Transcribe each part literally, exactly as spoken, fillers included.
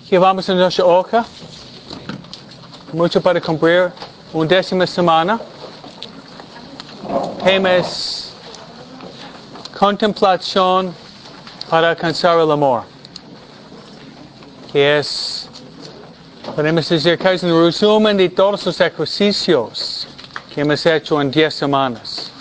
Llevamos en nuestra hoja mucho para cumplir. Undécima semana. Tema es contemplación para alcanzar el amor. Que es, podemos decir que es un resumen de todos los ejercicios que hemos hecho en diez semanas.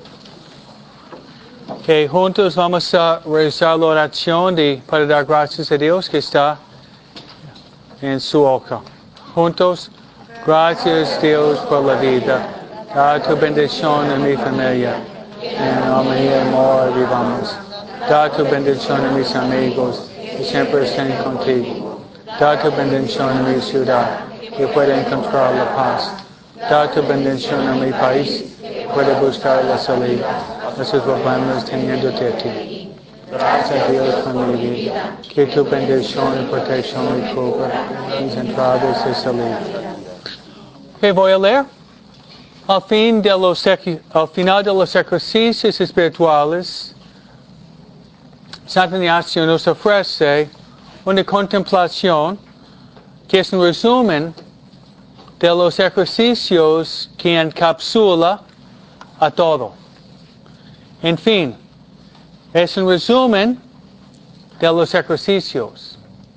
Que juntos vamos a realizar la oración de, para dar gracias a Dios que está en su hoja. Juntos, gracias Dios por la vida. Da tu bendición a mi familia. En nombre de amor vivamos. Da tu bendición a mis amigos que siempre estén contigo. Da tu bendición a mi ciudad que pueda encontrar la paz. Da tu bendición a mi país que pueda buscar la salida. Esos problemas teniéndote a ti. Gracias a Dios por mi vida. Que tu bendición y protección me cubra mis entradas y salidas. Ok, voy a leer. Al, fin de los, al final de los ejercicios espirituales, Santa Ignacio nos ofrece una contemplación que es un resumen de los ejercicios que encapsula a todo. En fin, es un resumen de los ejercicios.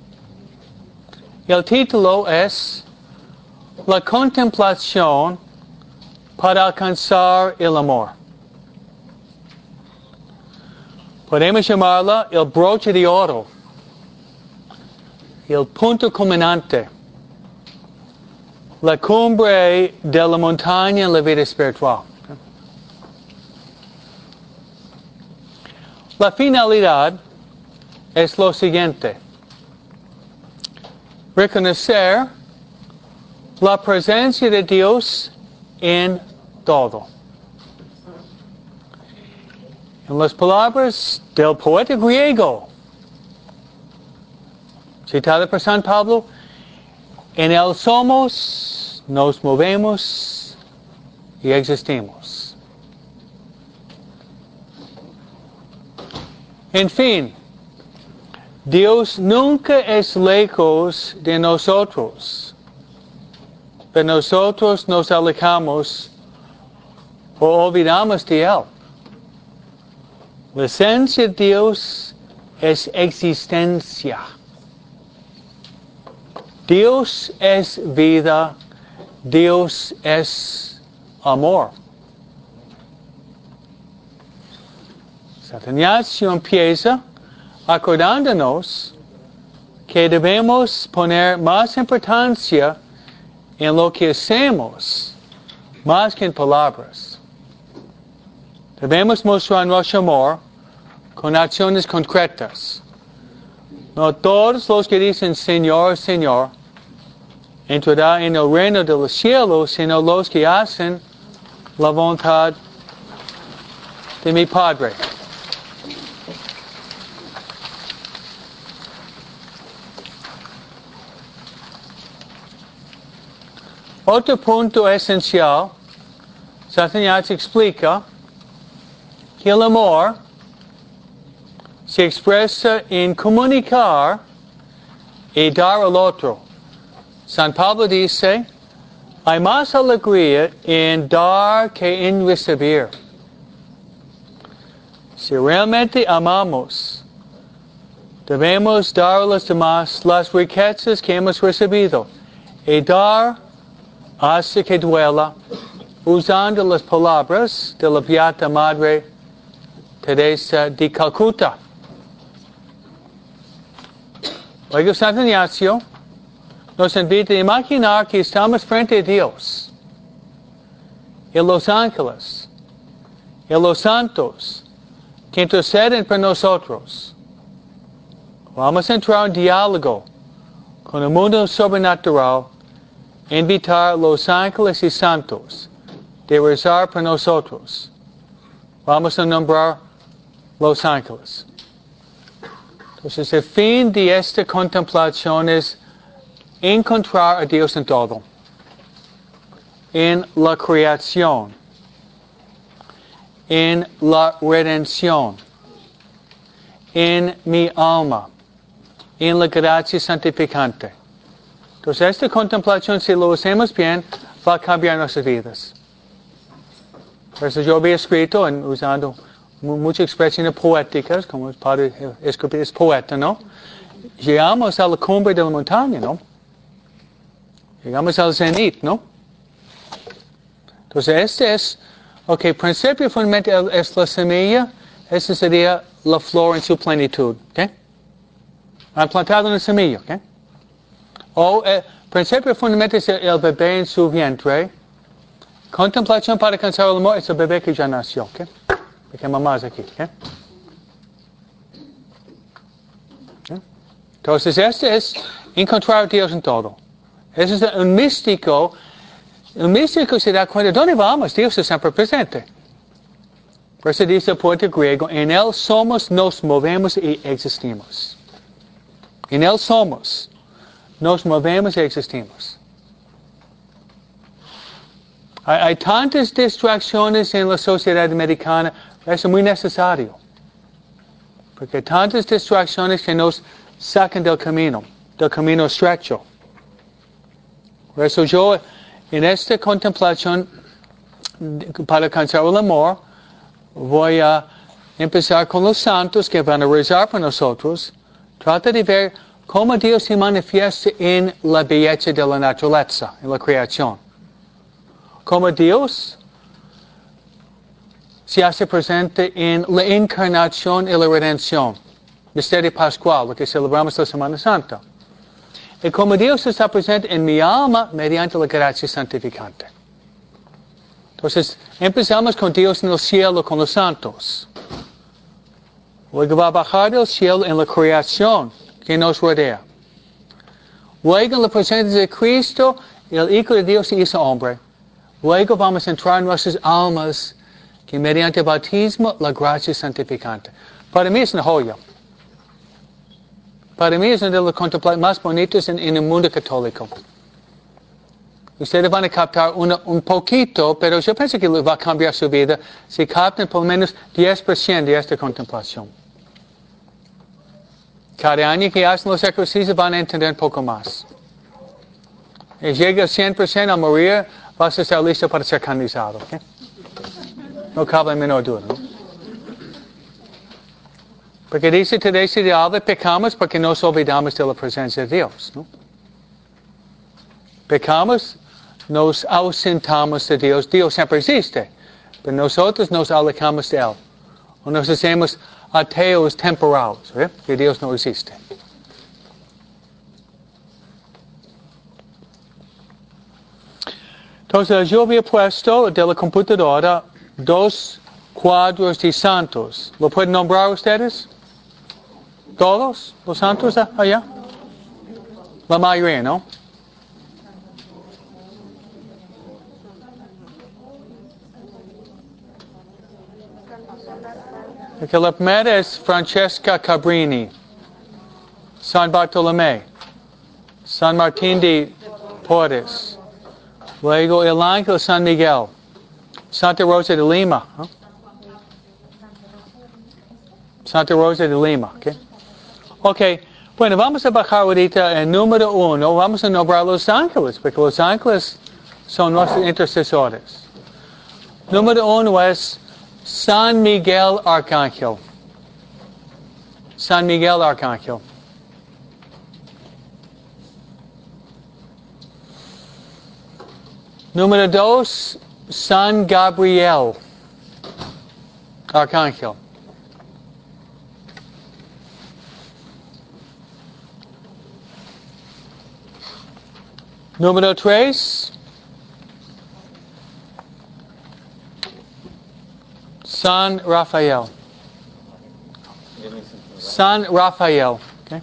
El título es La contemplación para alcanzar el amor. Podemos llamarla el broche de oro, el punto culminante, la cumbre de la montaña en la vida espiritual. La finalidad es lo siguiente: reconocer la presencia de Dios en todo. En las palabras del poeta griego, citado por San Pablo, en Él somos, nos movemos y existimos. En fin, Dios nunca es lejos de nosotros, pero nosotros nos alejamos o olvidamos de Él. La esencia de Dios es existencia. Dios es vida, Dios es amor. Santa Ignacio empieza acordándonos que debemos poner más importancia en lo que hacemos, más que en palabras. Debemos mostrar nuestro amor con acciones concretas. No todos los que dicen Señor, Señor, entrarán en el reino de los cielos, sino los que hacen la voluntad de mi Padre. Otro punto esencial, Santa Ignacio explica que el amor se expresa en comunicar y dar al otro. San Pablo dice, hay más alegría en dar que en recibir. Si realmente amamos, debemos dar a los demás las riquezas que hemos recibido y dar hasta que duela, usando las palabras de la Beata Madre Teresa de Calcuta. Luego Santo Ignacio nos invita a imaginar que estamos frente a Dios, y los ángeles, y los santos que interceden por nosotros. Vamos a entrar en diálogo con el mundo sobrenatural, invitar a los ángeles y santos de rezar por nosotros. Vamos a nombrar los ángeles. Entonces, el fin de esta contemplación es encontrar a Dios en todo. En la creación. En la redención. En mi alma. en la gracia santificante. Entonces, esta contemplación, si lo hacemos bien, va a cambiar nuestras vidas. Por eso yo había escrito, en, usando muchas expresiones poéticas, como el padre escribir es poeta, ¿no? Llegamos a la cumbre de la montaña, ¿no? Llegamos al cenit, ¿no? Entonces, este es, ok, principio fundamental es la semilla, esta sería la flor en su plenitud, ¿ok? Han plantado una semilla, ¿ok? O el principio fundamental es el bebé en su vientre. Contemplación para alcanzar el amor es el bebé que ya nació, ¿ok? Porque mamá es aquí, ¿ok? ¿Okay? Entonces, este es encontrar a Dios en todo. Ese es un místico. El místico se da cuenta, ¿dónde vamos? Dios es siempre presente. Por eso dice el poeta griego, en Él somos, nos movemos y existimos. En Él somos, nos movemos y existimos. Hay, hay tantas distracciones en la sociedad americana, eso es muy necesario. Porque hay tantas distracciones que nos sacan del camino, del camino estrecho. Por eso yo, en esta contemplación, para alcanzar el amor, voy a empezar con los santos que van a rezar por nosotros. Trata de ver cómo Dios se manifiesta en la belleza de la naturaleza, en la creación. Cómo Dios se hace presente en la encarnación y la redención. Misterio pascual, lo que celebramos la Semana Santa. Y cómo Dios está presente en mi alma mediante la gracia santificante. Entonces, empezamos con Dios en el cielo, con los santos. Luego va a bajar del cielo en la creación que nos rodea. Luego en la presencia de Cristo, el Hijo de Dios se hizo hombre. Luego vamos a entrar en nuestras almas, que mediante el bautismo, la gracia santificante. Para mí es una joya. Para mí es una de las contemplaciones más bonitas en, en el mundo católico. Ustedes van a captar una, un poquito, pero yo pienso que va a cambiar su vida si captan por lo menos diez por ciento de esta contemplación. Cada año que hacen los ejercicios van a entender un poco más. Y llega al cien por ciento a morir, vas a estar listo para ser canonizado. ¿Okay? No cabe la menor duda. ¿No? Porque dice Teresa de Ávila, pecamos porque nos olvidamos de la presencia de Dios. ¿No? Pecamos, nos ausentamos de Dios. Dios siempre existe, pero nosotros nos alejamos de Él. O nos hacemos ateos temporales, ¿eh? Que Dios no existe. Entonces yo había puesto de la computadora dos cuadros de santos. ¿Lo pueden nombrar ustedes? ¿Todos los santos allá? La mayoría, ¿no? Porque la primera es Francesca Cabrini, San Bartolomé, San Martín de Porres, luego el ángel San Miguel, Santa Rosa de Lima, ¿no? Santa Rosa de Lima, ¿ok? Ok, bueno, vamos a bajar ahorita el número uno, vamos a nombrar los ángeles, porque los ángeles son nuestros intercesores. Número uno es San Miguel Arcángel. San Miguel Arcángel. Número dos, San Gabriel Arcángel. Número tres, San Rafael. San Rafael. Okay.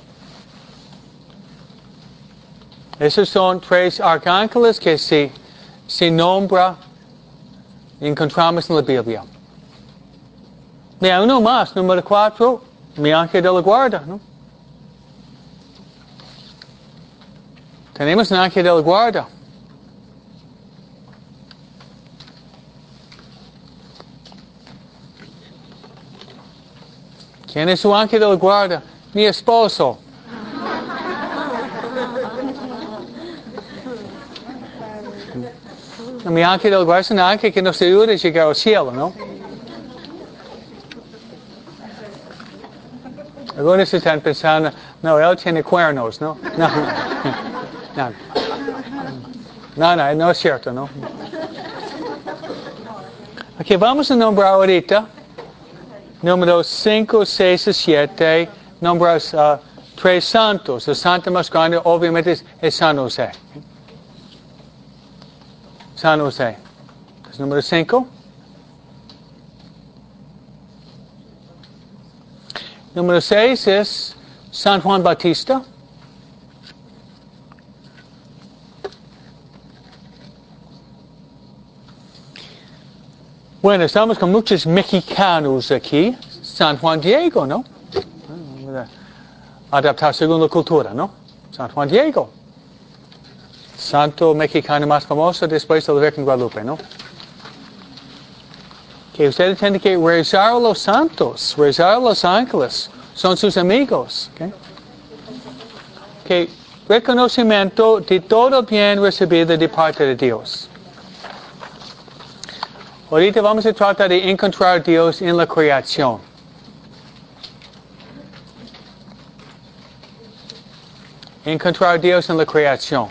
Esos son tres arcángeles que se, se nombra, encontramos en la Biblia. Y hay uno más, número cuatro, mi ángel de la guarda, ¿no? Tenemos un ángel de la guarda. ¿Quién es su ángel de la guarda? Mi esposo. Mi ángel del guarda es un ángel que nos ayuda a llegar al cielo, ¿no? Algunos están pensando, no, él tiene cuernos, ¿no? No, no, no, no, no es cierto, ¿no? Ok, vamos a nombrar ahorita números cinco, seis y siete, nombras uh, tres santos. El santo más grande obviamente es, es San José. San José. Es número cinco. Número seis es San Juan Bautista. Bueno, estamos con muchos mexicanos aquí. San Juan Diego, ¿no? Adaptar según la cultura, ¿no? San Juan Diego. Santo mexicano más famoso después de la Virgen Guadalupe, ¿no? Que ustedes tienen que rezar a los santos, rezar a los ángeles. Son sus amigos. ¿Okay? Que reconocimiento de todo bien recibido de parte de Dios. Ahorita vamos a tratar de encontrar a Dios en la creación. Encontrar a Dios en la creación.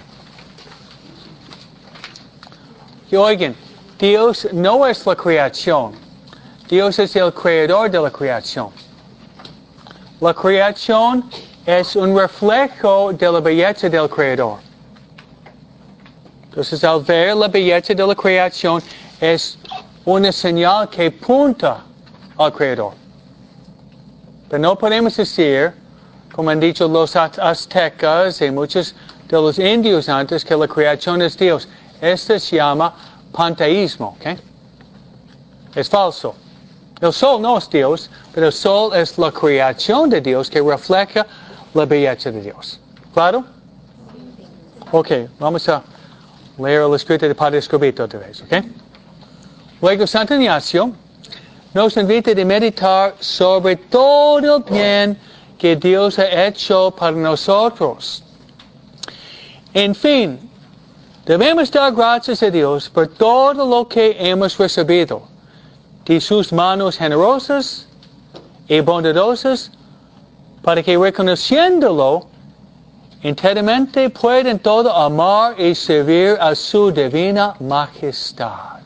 Y oigan, Dios no es la creación. Dios es el creador de la creación. La creación es un reflejo de la belleza del creador. Entonces, al ver la belleza de la creación, es una señal que apunta al creador. Pero no podemos decir, como han dicho los aztecas y muchos de los indios antes, que la creación es Dios. Esto se llama panteísmo, ¿ok? Es falso. El sol no es Dios, pero el sol es la creación de Dios que refleja la belleza de Dios. ¿Claro? Ok, vamos a leer el escrito de Padre Escobito otra vez, ¿ok? Luego Santo Ignacio nos invita a meditar sobre todo el bien que Dios ha hecho para nosotros. En fin, debemos dar gracias a Dios por todo lo que hemos recibido de sus manos generosas y bondadosas, para que reconociéndolo enteramente puedan todo amar y servir a su divina majestad.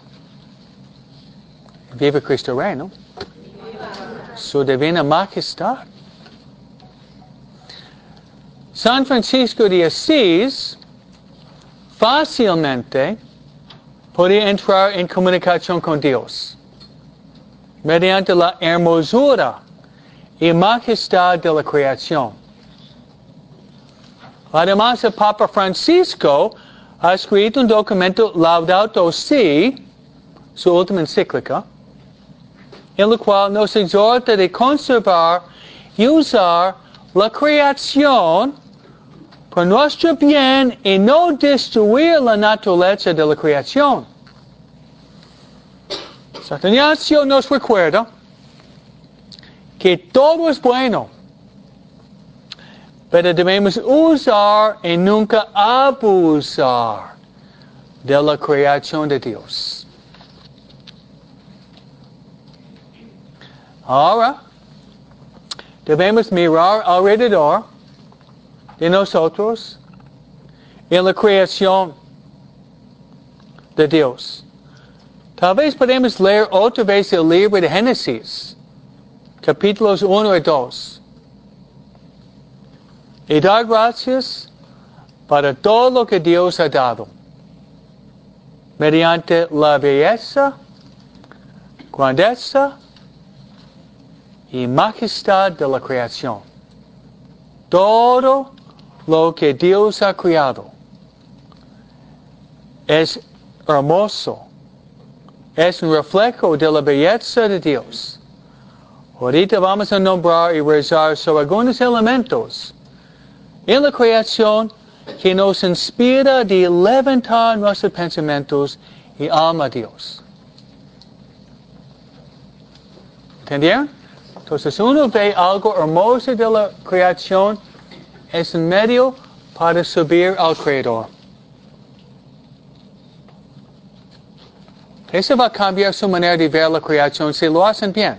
Viva Cristo Rey, ¿no? Su divina majestad. San Francisco de Asís fácilmente podía entrar en comunicación con Dios mediante la hermosura y majestad de la creación. Además, el Papa Francisco ha escrito un documento Laudato Si, su última encíclica, en el cual nos exhorta de conservar y usar la creación por nuestro bien y no destruir la naturaleza de la creación. Santo Ignacio nos recuerda que todo es bueno, pero debemos usar y nunca abusar de la creación de Dios. Ahora, debemos mirar alrededor de nosotros en la creación de Dios. Tal vez podemos leer otra vez el libro de Génesis, capítulos uno y dos, y dar gracias para todo lo que Dios ha dado, mediante la belleza, grandeza y majestad de la creación. Todo lo que Dios ha creado es hermoso, es un reflejo de la belleza de Dios. Ahorita vamos a nombrar y rezar sobre algunos elementos en la creación que nos inspira de levantar nuestros pensamientos y alma a Dios. ¿Entendieron? Entonces uno ve algo hermoso de la creación, es en medio para subir al Creador. Eso va a cambiar su manera de ver la creación si lo hacen bien.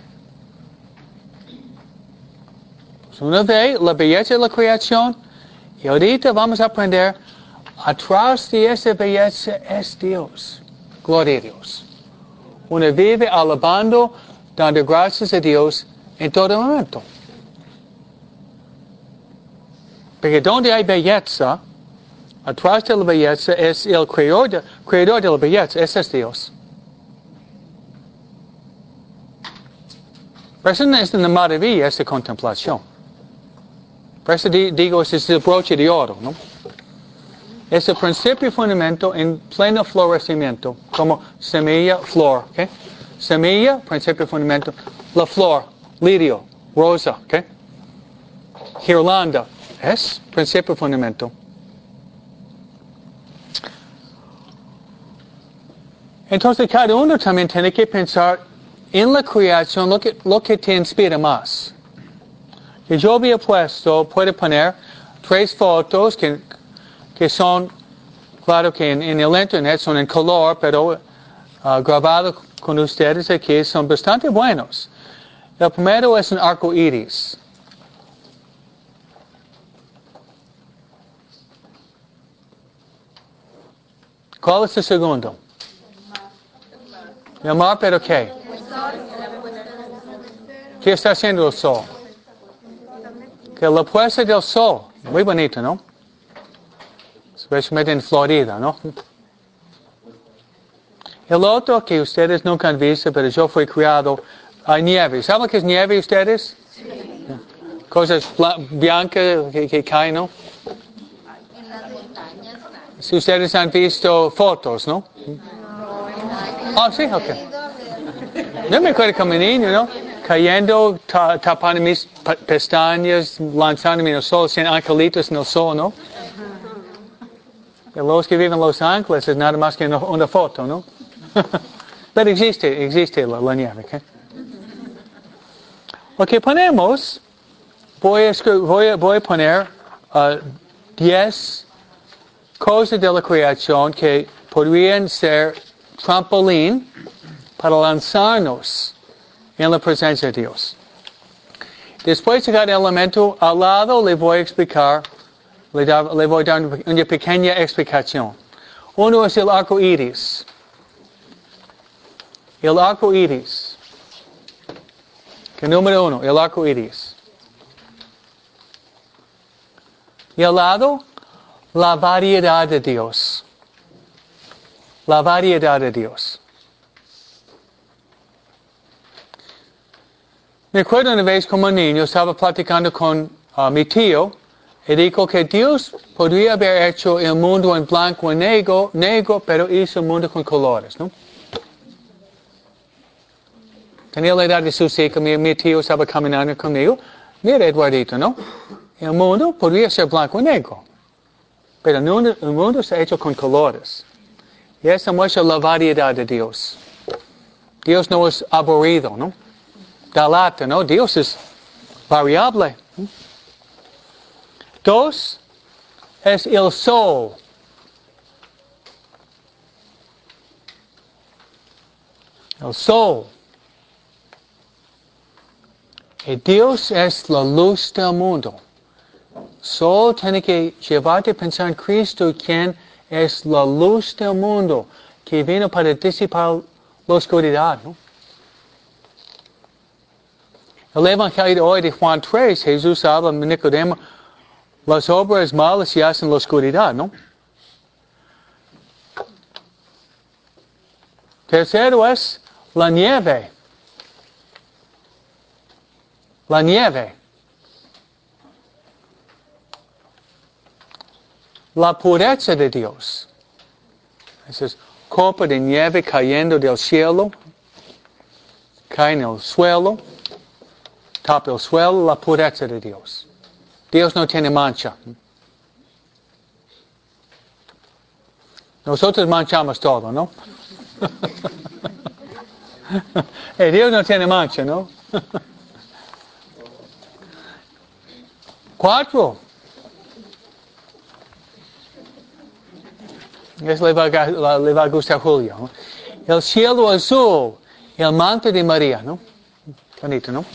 Uno ve la belleza de la creación y ahorita vamos a aprender, atrás de esa belleza es Dios. Gloria a Dios. Uno vive alabando, dando gracias a Dios en todo momento. Porque donde hay belleza, atrás de la belleza es el creador de, creador de la belleza, ese es Dios. Por eso no es una maravilla esta contemplación. Por eso digo, ese es el broche de oro, ¿no? Es el principio y fundamento en pleno florecimiento, como semilla, flor, ¿ok? Semilla, principio y fundamento. La flor, lirio, rosa, ¿ok? Girlanda, es principio y fundamento. Entonces cada uno también tiene que pensar en la creación lo que, lo que te inspira más. Que yo había puesto, puede poner tres fotos que, que son, claro que en, en el internet son en color, pero uh, grabado con ustedes aquí son bastante buenos. El primero es un arco iris. ¿Cuál es el segundo? El mar, pero ¿qué? ¿Qué está haciendo el sol? Que la puesta del sol. Muy bonito, ¿no? Especialmente en Florida, ¿no? El otro que ustedes nunca han visto, pero yo fui criado, hay nieve. ¿Saben lo que es nieve ustedes? Sí. Cosas blancas que, que caen, ¿no? En las montañas. Si ustedes han visto fotos, ¿no? Ah, sí, ok. Yo me acuerdo como niño, ¿no? Cayendo, ta, tapando mis pestañas, lanzándome en el sol, sin angelitos en el sol, ¿no? Y los que viven en Los Ángeles es nada más que una, una foto, ¿no? Pero existe, existe la, la nieve, ¿ok? Lo que ponemos, voy a, voy a, voy a poner uh, diez cosas de la creación que podrían ser trampolín para lanzarnos en la presencia de Dios. Después de cada elemento al lado le voy a explicar, le, da, le voy a dar una pequeña explicación. Uno es el arco iris. El arco iris. Que número uno, el arco iris. Y al lado, la variedad de Dios. La variedad de Dios. Me acuerdo una vez como niño, estaba platicando con uh, mi tío y dijo que Dios podría haber hecho el mundo en blanco y negro, negro, pero hizo el mundo con colores, ¿no? Tenía la edad de sus hijos, mi, mi tío estaba caminando conmigo. Mira, Eduardito, ¿no? El mundo podría ser blanco y negro, pero el mundo, el mundo está hecho con colores. Y eso muestra la variedad de Dios. Dios no es aburrido, ¿no? Da lata, ¿no? Dios es variable. Dos, es el sol. El sol. Y Dios es la luz del mundo. Sol tiene que llevarte a pensar en Cristo, quien es la luz del mundo, que vino para disipar la oscuridad, ¿no? El Evangelio de hoy de Juan tres, Jesús habla a Nicodemo, las obras malas se hacen en la oscuridad, ¿no? Tercero es la nieve. La nieve. La pureza de Dios. Esa es copa de nieve cayendo del cielo, cae en el suelo, tapa el suelo, la pureza de Dios. Dios no tiene mancha. Nosotros manchamos todo, ¿no? eh, Dios no tiene mancha, ¿no? Cuatro. Eso le va, a, le va a gustar a Julio, ¿no? El cielo azul, el manto de María, ¿no? Bonito, ¿no?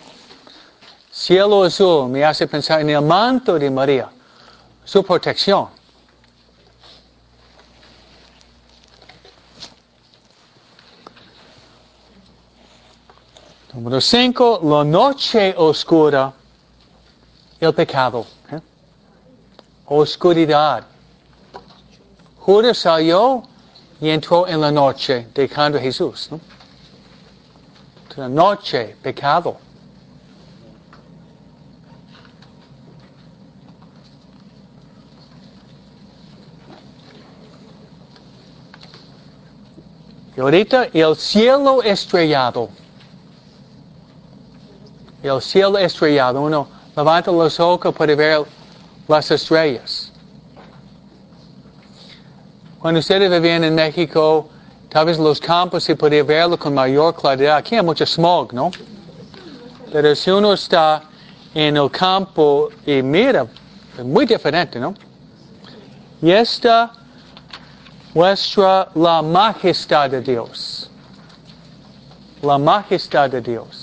Cielo azul me hace pensar en el manto de María, su protección. Número cinco, la noche oscura, el pecado. ¿eh? Oscuridad. Judas salió y entró en la noche, dejando a Jesús. ¿no? La noche, pecado. Y ahorita el cielo estrellado. El cielo estrellado. Uno levanta los ojos para ver las estrellas. Cuando ustedes vivían en México, tal vez los campos se podía verlo con mayor claridad. Aquí hay mucho smog, ¿no? Pero si uno está en el campo y mira, es muy diferente, ¿no? Y esta muestra la majestad de Dios. La majestad de Dios.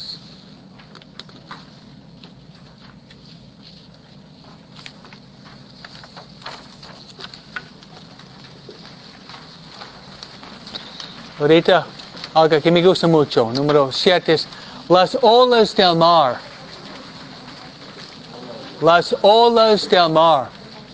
Ahorita, algo que me gusta mucho, número siete, es las olas del mar. Las olas del mar.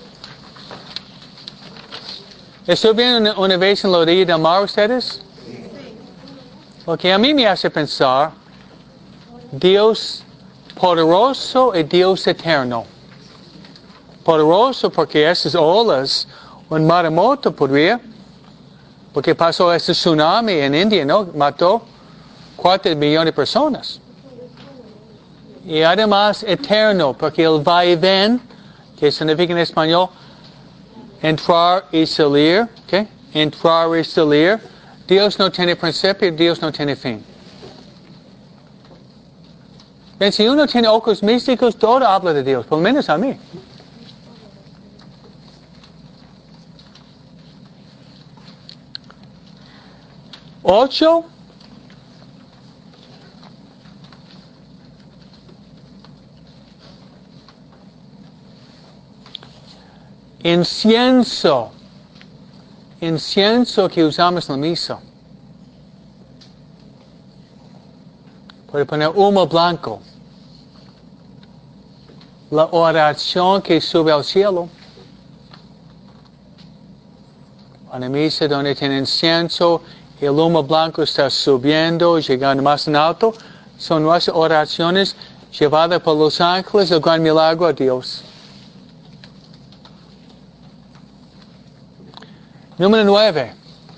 ¿Estuvieron una vez en la orilla del mar ustedes? Lo que a mí me hace pensar, Dios poderoso y Dios eterno. Poderoso porque esas olas, un maremoto podría, porque pasó ese tsunami en India, ¿no? Mató cuatro millones de personas. Y además eterno, porque el vaivén, que significa en español, entrar y salir, ¿ok? Entrar y salir. Dios no tiene principio, Dios no tiene fin. Ven, si uno tiene ojos místicos, todo habla de Dios, por lo menos a mí. Ocho. Incienso. Incienso que usamos en la misa. Puede poner humo blanco. La oración que sube al cielo. En la misa donde tiene incienso, el humo blanco está subiendo, llegando más en alto. Son nuestras oraciones llevadas por los ángeles, el gran milagro a Dios. Número nueve.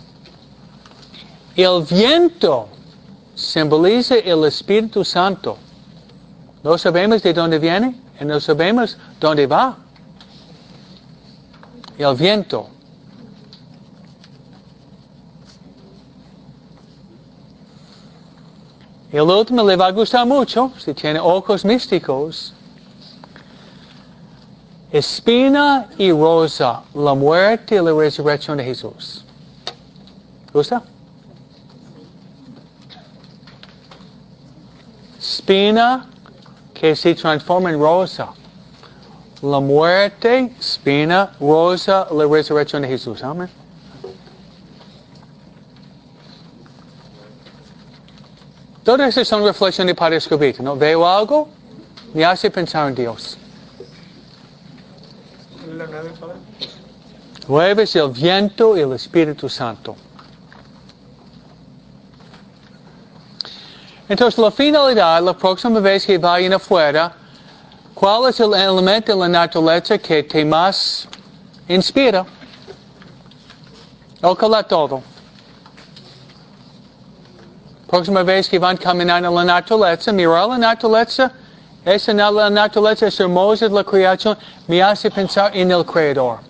El viento simboliza el Espíritu Santo. No sabemos de dónde viene y no sabemos dónde va. El viento. El último le va a gustar mucho, si tiene ojos místicos. Espina y rosa, la muerte y la resurrección de Jesús. ¿Gusta? Espina que se transforma en rosa. La muerte, espina, rosa, la resurrección de Jesús. Amén. Todas esas son reflexiones para escribir, ¿no? Veo algo, me hace pensar en Dios. Nueve es el viento y el Espíritu Santo. Entonces, la finalidad, la próxima vez que vayan afuera, ¿cuál es el elemento de la naturaleza que te más inspira? Ojalá todo. Próxima vez que van caminando en la naturaleza, mirar la naturaleza, esa la naturaleza es hermosa de la creación, me hace pensar en el Creador.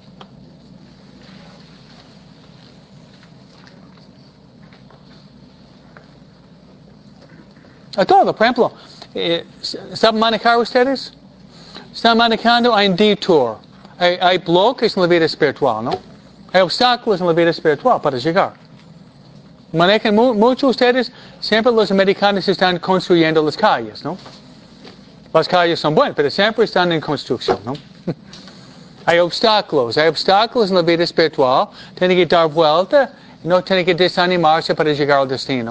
A todo, por ejemplo, eh, ¿saben manejar ustedes? Están manejando, hay un detour, hay, hay bloques en la vida espiritual, ¿no? Hay obstáculos en la vida espiritual para llegar. Manejan mu muchos de ustedes, siempre los americanos están construyendo las calles, ¿no? Las calles son buenas, pero siempre están en construcción, ¿no? Hay obstáculos, hay obstáculos en la vida espiritual, tienen que dar vuelta, no tienen que desanimarse para llegar al destino.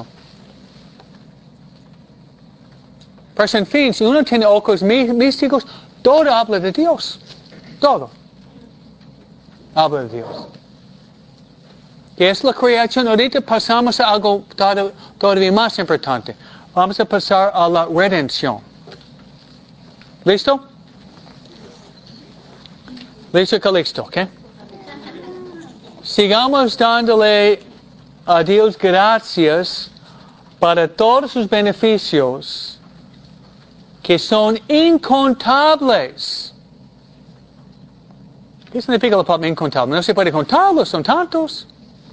Pero en fin, si uno tiene ojos místicos, todo habla de Dios. Todo. Habla de Dios. ¿Qué es la creación? Ahorita pasamos a algo todavía más importante. Vamos a pasar a la redención. ¿Listo? ¿Listo, Calixto? ¿Ok? Sigamos dándole a Dios gracias para todos sus beneficios que son incontables. ¿Qué significa la palabra incontable? No se puede contarlos, son tantos.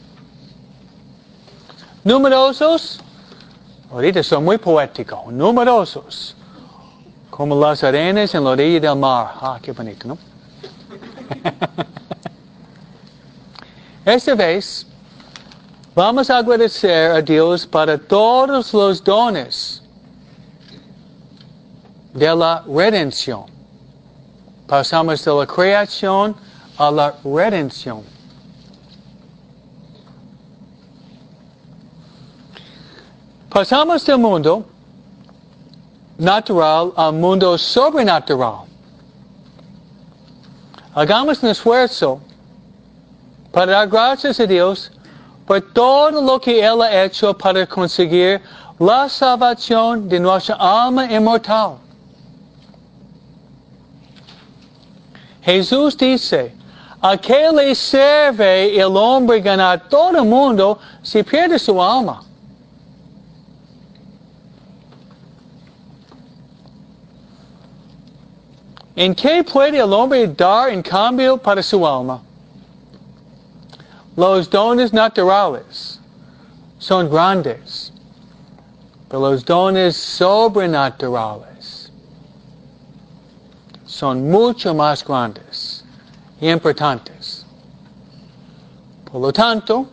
Numerosos, ahorita son muy poéticos, numerosos, como las arenas en la orilla del mar. Ah, qué bonito, ¿no? Esta vez, vamos a agradecer a Dios para todos los dones de la redención. Pasamos de la creación a la redención. Pasamos del mundo natural al mundo sobrenatural. Hagamos un esfuerzo para dar gracias a Dios por todo lo que Él ha hecho para conseguir la salvación de nuestra alma inmortal. Jesús dice, ¿a qué le sirve el hombre ganar todo el mundo si pierde su alma? ¿En qué puede el hombre dar en cambio para su alma? Los dones naturales son grandes, pero los dones sobrenaturales son mucho más grandes y importantes. Por lo tanto,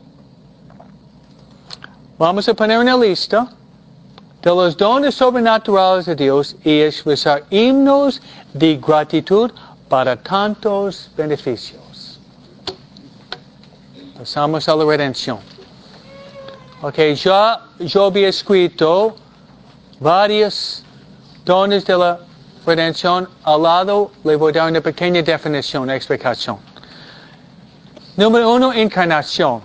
vamos a poner una lista de los dones sobrenaturales de Dios y expresar himnos de gratitud para tantos beneficios. Pasamos a la redención. Ok, ya yo había escrito varios dones de la redención. Al lado le voy a dar una pequeña definición, una explicación. Número uno, encarnación.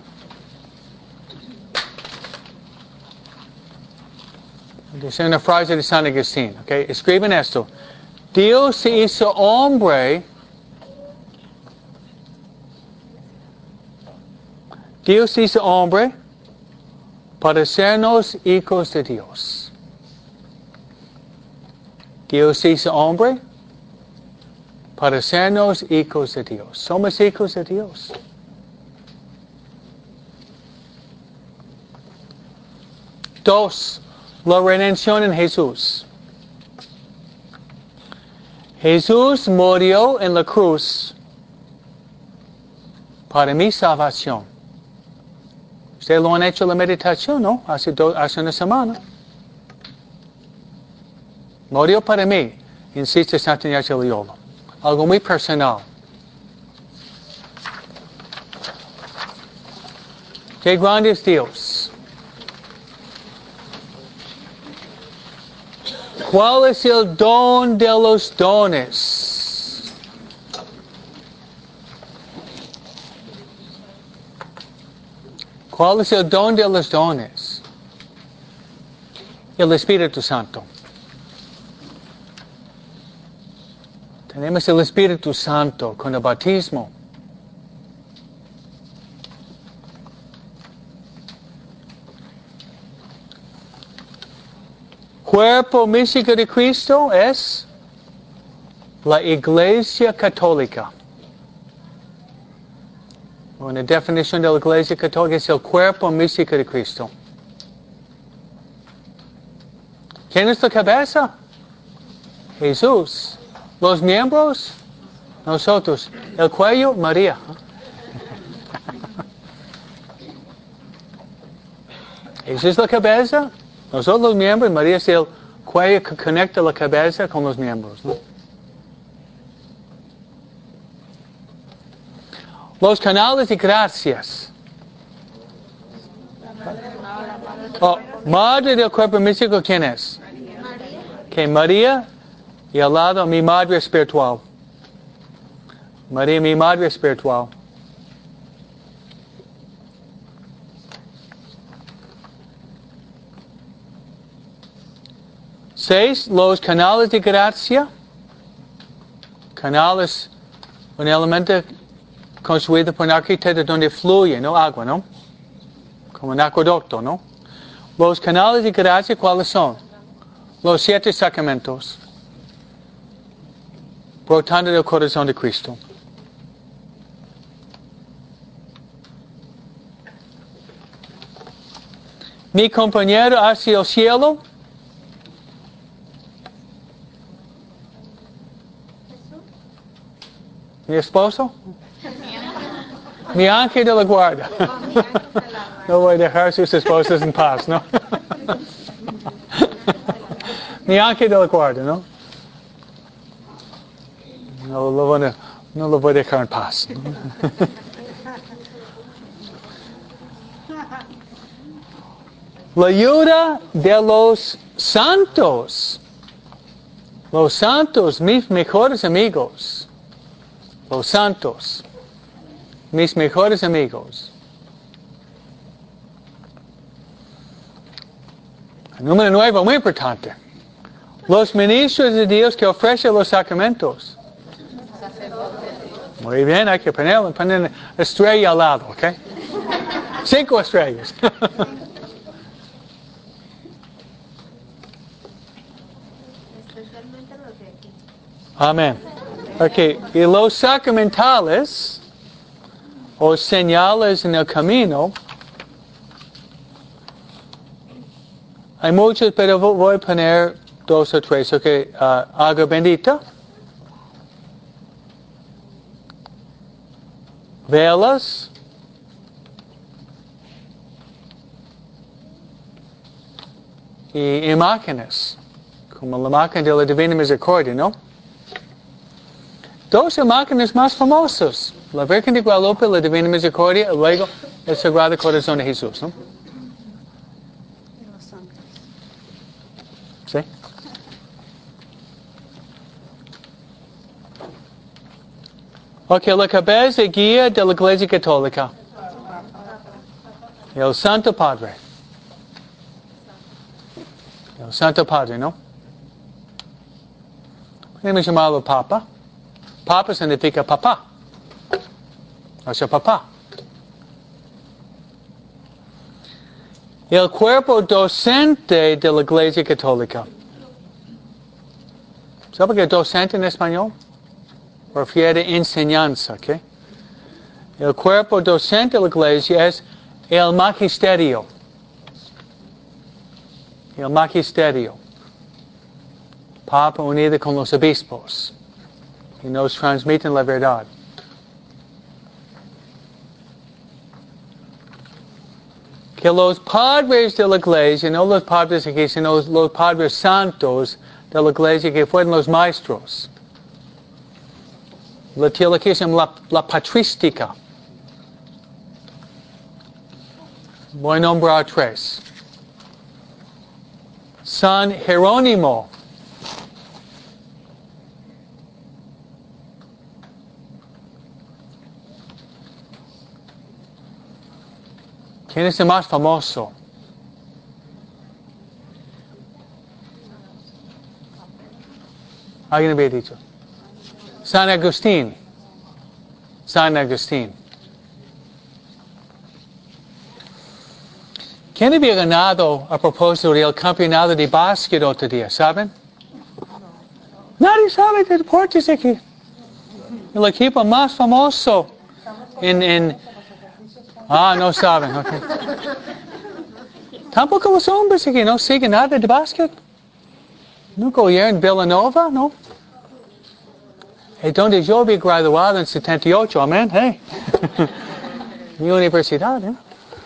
Dice una frase de San Agustín. Okay? Escriben esto. Dios se hizo hombre. Dios se hizo hombre para sernos hijos de Dios. Dios se hizo hombre para sernos hijos de Dios. Somos hijos de Dios. Dos, la redención en Jesús. Jesús murió en la cruz para mi salvación. Ustedes lo han hecho la meditación, ¿no? Hace, do, hace una semana. Murió para mí, insiste Santa Ignacia de Loyola. Algo muy personal. Qué grande es Dios. ¿Cuál es el don de los dones? ¿Cuál es el don de los dones? El Espíritu Santo. Tenemos el Espíritu Santo con el bautismo. Cuerpo místico de Cristo es la Iglesia Católica. Una definición de la Iglesia Católica es el cuerpo místico de Cristo. ¿Quién es la cabeza? Jesús. Los miembros, nosotros. El cuello, María. Esa es la cabeza. Nosotros los miembros, María es el cuello que conecta la cabeza con los miembros, ¿no? Los canales de gracias. Oh, madre del cuerpo místico, ¿quién es? Que María y al lado mi madre espiritual. María, mi madre espiritual. Seis, los canales de gracia. Canales, un elemento construido por un arquitecto donde fluye, ¿no? Agua, ¿no? Como un acueducto, ¿no? Los canales de gracia, ¿cuáles son? Los siete sacramentos. Brotando del corazón de Cristo. Mi compañero hacia el cielo. Mi esposo. Mi ángel de la guarda. No voy a dejar sus esposas en paz, ¿no? Mi ángel de la guarda, ¿no? No lo voy a, no lo voy a dejar en paz. La ayuda de los santos. Los santos, mis mejores amigos. Los santos, mis mejores amigos. Número nueve, muy importante. Los ministros de Dios que ofrecen los sacramentos. Muy bien, hay que ponerlo, poner estrella al lado, ¿ok? Cinco estrellas. Amén. Ok, y los sacramentales, o señales en el camino, hay muchos, pero voy a poner dos o tres. Ok, uh, agua bendita, velas, y imágenes, como la imagen de la Divina Misericordia, ¿no? Dos imágenes más famosas, la Virgen de Guadalupe, la Divina Misericordia, y luego el Sagrado Corazón de Jesús, ¿no? ¿Sí? Ok, la cabeza y guía de la Iglesia Católica. El Santo Padre. El Santo Padre, ¿no? Podemos llamarlo Papa. Papa significa papá. O sea, papá. El cuerpo docente de la Iglesia Católica. ¿Sabe qué es docente en español? Refiere enseñanza, ¿ok? El cuerpo docente de la Iglesia es el magisterio. El magisterio. Papa unido con los obispos. Y nos transmiten la verdad. Que los padres de la iglesia, no los padres aquí, sino los, los padres santos de la iglesia que fueron los maestros. La teología se llama la, la patrística. Voy a nombrar tres. San Jerónimo. ¿Quién es el más famoso? Alguien había dicho. San Agustín. San Agustín. ¿Quién había ganado a propósito del campeonato de básquet otro día? ¿Saben? Nadie sabe de deportes aquí. El equipo más famoso en... en ah, no saben. Okay. Tampoco los hombres aquí no siguen nada de básquet. Nunca oyeron Villanova, ¿no? Y donde yo había graduado en setenta y ocho, amén. Hey. Mi universidad, ¿eh?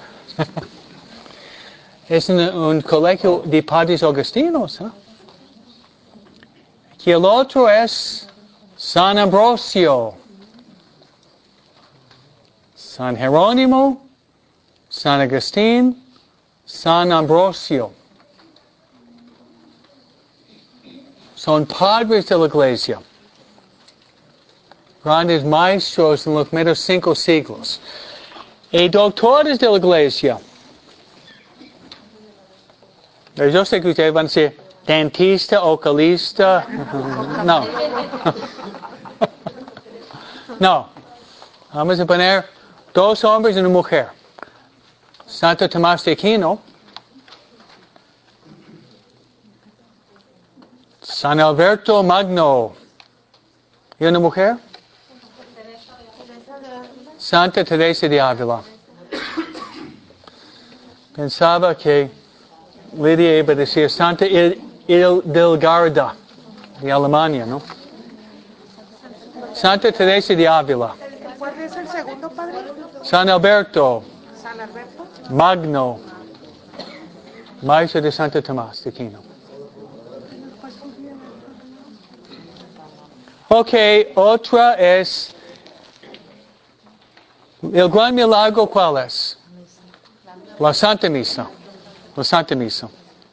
Es un, un colegio de padres agustinos. ¿eh? Y el otro es San Ambrosio, San Jerónimo, San Agustín, San Ambrosio. Son padres de la iglesia. Grandes maestros en los primeros cinco siglos. Y doctores de la iglesia. Yo sé que ustedes van a decir dentista, oculista. No. No. Vamos a poner dos hombres y una mujer. Santo Tomás de Aquino. San Alberto Magno. ¿Y una mujer? Santa Teresa de Ávila. Pensaba que Lidia iba a decir Santa Hildegarda de Alemania, ¿no? Santa Teresa de Ávila. ¿Cuál es el segundo, padre? San Alberto San Alberto. Magno. Maestro de Santo Tomás de Aquino. Ok, otra es el gran milagro, ¿cuál es? La Santa Misa. La Santa Misa.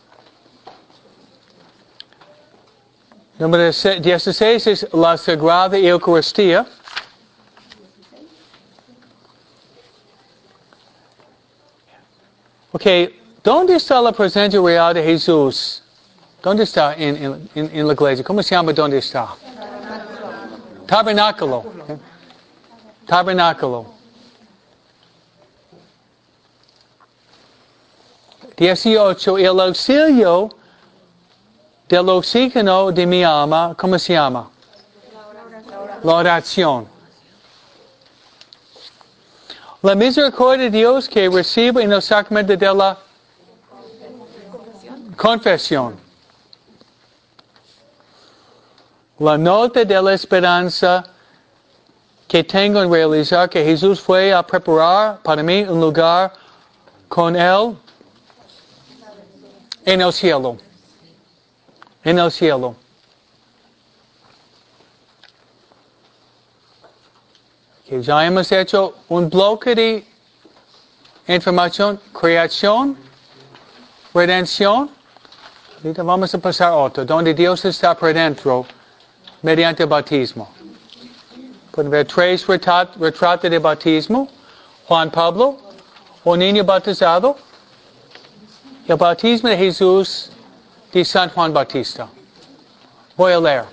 Número dieciséis es la Sagrada Eucaristía. Ok, ¿dónde está la presencia real de Jesús? ¿Dónde está en, en, en, en la iglesia? ¿Cómo se llama dónde está? Tabernáculo. Okay. Tabernáculo. dieciocho, el auxilio del oxígeno de mi alma, ¿cómo se llama? La oración. La misericordia de Dios que recibo en el sacramento de la confesión. La nota de la esperanza que tengo en realizar que Jesús fue a preparar para mí un lugar con Él en el cielo. En el cielo. Que ya hemos hecho un bloque de información, creación, redención. Ahorita vamos a pasar a otro, donde Dios está por dentro mediante el bautismo. Pueden ver tres retrat, retratos de bautismo. Juan Pablo, un niño bautizado. El bautismo de Jesús de San Juan Bautista. Voy a leer.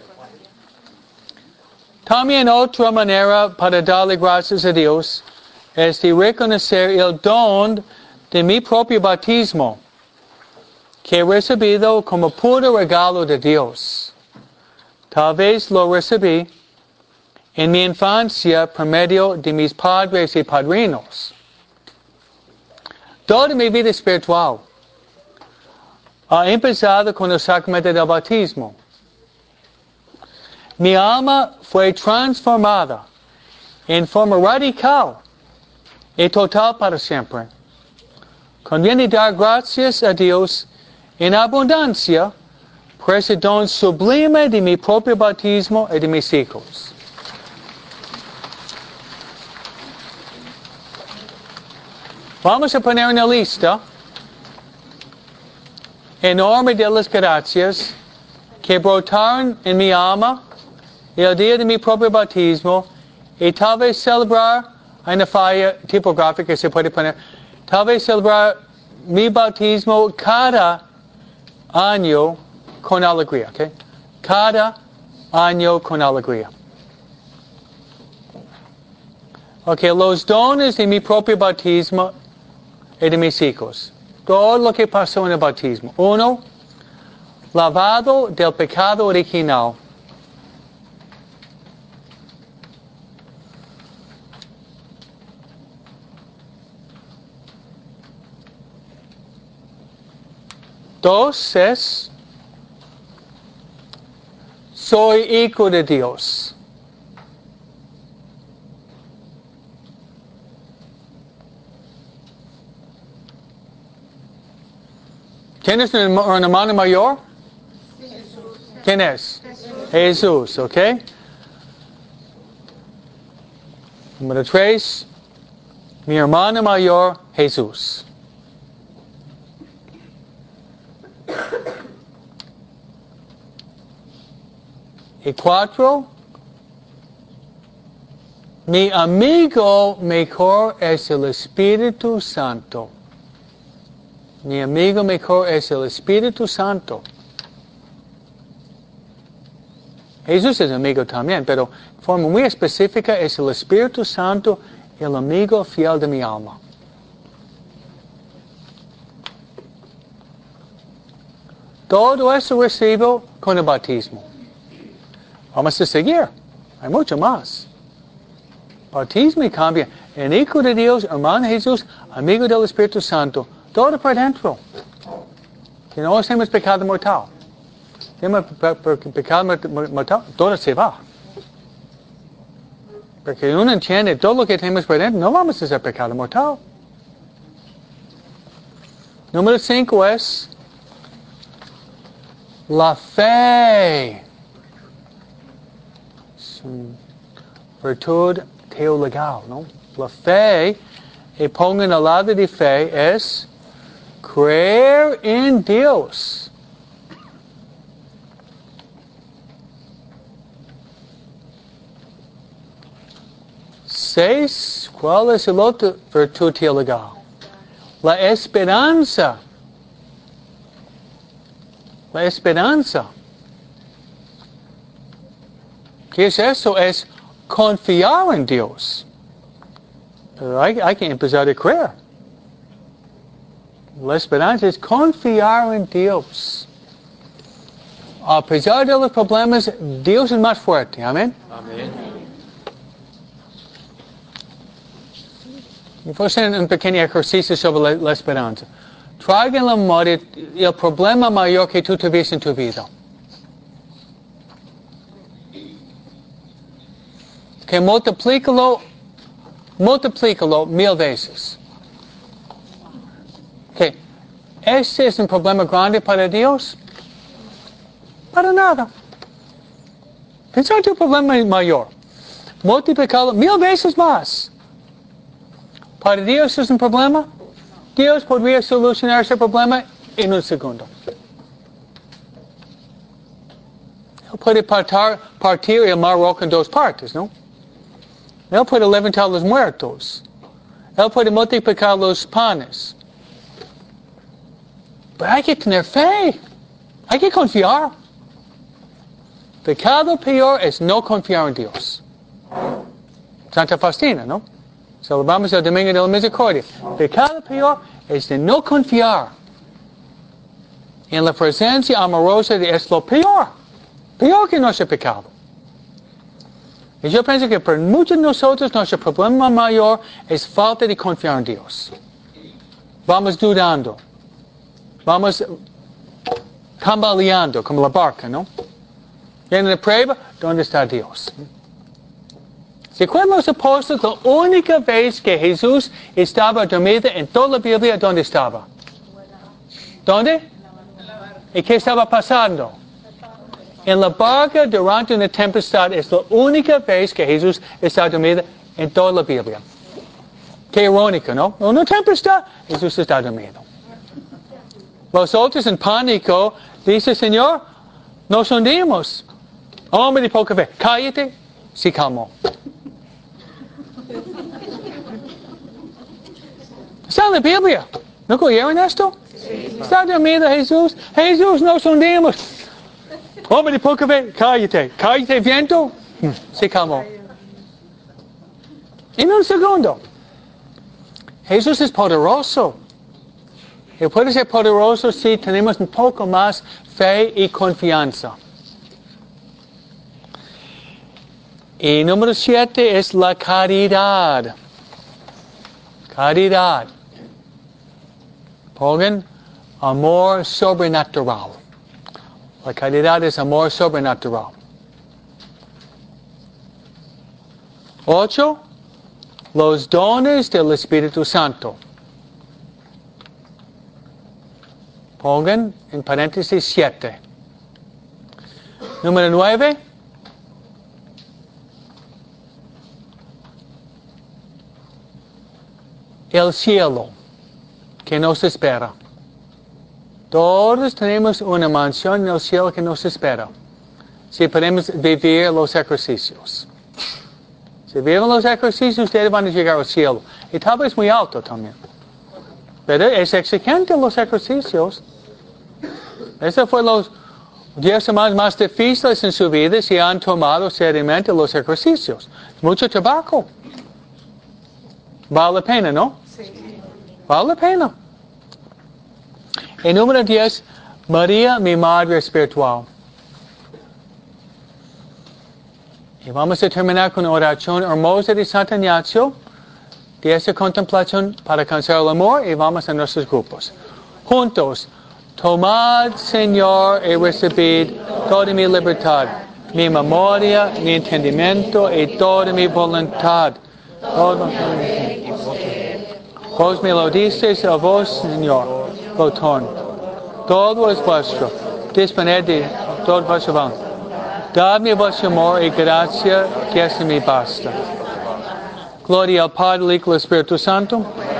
También otra manera para darle gracias a Dios es de reconocer el don de mi propio bautismo que he recibido como puro regalo de Dios. Tal vez lo recibí en mi infancia por medio de mis padres y padrinos. Toda mi vida espiritual ha empezado con el sacramento del bautismo. Mi alma fue transformada en forma radical y total para siempre. Conviene dar gracias a Dios en abundancia por ese don sublime de mi propio bautismo y de mis hijos. Vamos a poner una lista enorme de las gracias que brotaron en mi alma el día de mi propio bautismo y tal vez celebrar, hay una falla tipográfica que se puede poner, tal vez celebrar mi bautismo cada año con alegría, ¿ok? Cada año con alegría. Ok, los dones de mi propio bautismo y de mis hijos. Todo lo que pasó en el bautismo. Uno, lavado del pecado original. Dos es, soy hijo de Dios. ¿Tienes un, un hermano mayor? ¿Quién es? Jesús, ¿ok? Número tres, mi hermano mayor, Jesús. Y cuatro, mi amigo mejor es el Espíritu Santo. Mi amigo mejor es el Espíritu Santo. Jesús es amigo también, pero de forma muy específica es el Espíritu Santo, el amigo fiel de mi alma. Todo eso recibo con el bautismo. Vamos a seguir. Hay mucho más. Bautismo y cambia. En hijo de Dios, hermano Jesús, amigo del Espíritu Santo. Todo por dentro. Que no hacemos pecado mortal. Tenemos pe pe pecado mortal, todo se va. Porque uno entiende todo lo que tenemos por dentro, no vamos a hacer pecado mortal. Número cinco es la fe. Es una virtud teologal, ¿no? La fe, y pongan al lado de fe, es creer en Dios. Seis, ¿cuál es el otro virtud teologal? La esperanza. La esperanza. ¿Qué es eso? Es confiar en Dios. Pero hay, hay que empezar a creer. La esperanza es confiar en Dios. A pesar de los problemas, Dios es más fuerte. Amén. Amén. Y voy a hacer un pequeño ejercicio sobre la, la esperanza. Traigan en la memoria el problema mayor que tú tuviste en tu vida. Que multiplícalo, multiplícalo mil veces. Que ¿este es un problema grande para Dios? Para nada. Pensar en tu problema mayor. Multiplícalo mil veces más. Para Dios es un problema. Dios podría solucionar ese problema en un segundo. Él puede partir, partir el mar rojo en dos partes, ¿no? Él puede levantar los muertos. Él puede multiplicar los panes. Pero hay que tener fe. Hay que confiar. Pecado peor es no confiar en Dios. Santa Faustina, ¿no? Celebramos el Domingo de la Misericordia. Pecado peor es de no confiar en la presencia amorosa de es lo peor. Peor que nuestro pecado. Y yo pienso que para muchos de nosotros nuestro problema mayor es falta de confiar en Dios. Vamos dudando. Vamos cambaleando como la barca, ¿no? Viene la prueba, ¿dónde está Dios? ¿Se acuerdan los apóstoles? La única vez que Jesús estaba dormido en toda la Biblia, ¿dónde estaba? ¿Dónde? ¿Y qué estaba pasando? En la barca durante una tempestad es la única vez que Jesús está dormido en toda la Biblia. Qué irónico, ¿no? En una tempestad, Jesús está dormido. Los otros en pánico dicen, Señor, nos hundimos. Hombre de poca fe, cállate, se calmó. Está en la Biblia. ¿No oyeron esto? Sí. Está dormido Jesús. Jesús, nos hundimos. Hombre de poca fe, cállate. Cállate, viento. Se calmó. En un segundo. Jesús es poderoso. Y puede ser poderoso si tenemos un poco más fe y confianza. Y número siete es la caridad. Caridad. Pongan amor sobrenatural. La caridad es amor sobrenatural. Ocho, los dones del Espíritu Santo. Pongan en paréntesis siete. Número nueve. El cielo que nos espera. Todos tenemos una mansión en el cielo que nos espera. Si podemos vivir los ejercicios. Si viven los ejercicios, ustedes van a llegar al cielo. Y tal vez muy alto también. Pero es exigente los ejercicios. Esos fueron los diez semanas más difíciles en su vida si han tomado seriamente los ejercicios. Mucho trabajo. Vale la pena, ¿no? Sí. Vale la pena. Y número diez, María, mi Madre Espiritual. Y vamos a terminar con una oración hermosa de Santo Ignacio, de esta contemplación para alcanzar el amor, y vamos a nuestros grupos. Juntos, tomad, Señor, y recibid toda mi libertad, mi memoria, mi entendimiento y toda mi voluntad. Todo, vos me lo dices a vos, Señor, botón. Todo es vuestro. Disponed de todo vuestro bien. Dadme vuestro amor y gracia, que es mi basta. Gloria al Padre, al Hijo y al Espíritu Santo.